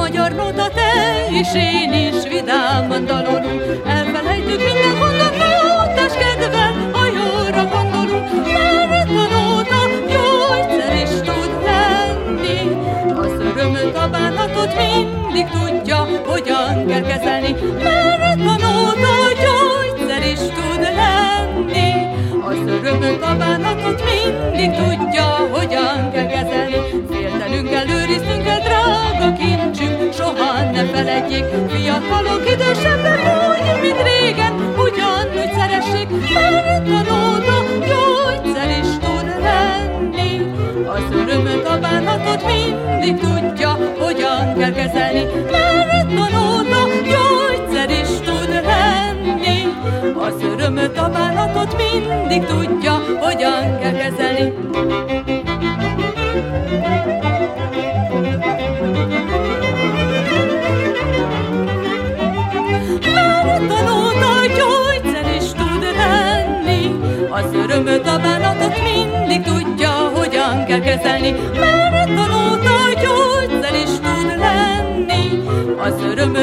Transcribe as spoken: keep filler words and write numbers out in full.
magyar nóta, te és én is vidáman dalolunk. Elfelejtjük minden gondot, nótás kedvel, a jóra gondolunk. Mert a nóta gyógyszer is tud lenni, az örömöt, a bánatot mindig tudja, hogyan kell kezelni. Mert a nóta gyógyszer is tud lenni, az örömöt, a bánatot mindig tudja, hogyan kell kezelni. Féltenünk kell, őriznünk kell, drága kincsünk, soha ne feledjék. Fiatalok, idősebbek úgy, mint régen, ugyanúgy szeressék. Mert a nóta gyógyszer is tud lenni, az örömöt, a bánatot mindig tudja, hogyan kell kezelni. Mert a nóta gyógyszer is tud lenni, az örömöt, a bánatot mindig tudja, hogyan kell kezelni. Mert a nóta gyógyszer is tud lenni, az örömöt, a bánatot mindig tudja, hogyan kell kezelni. Mert a nóta gyógyszer is tud lenni, az örömöt,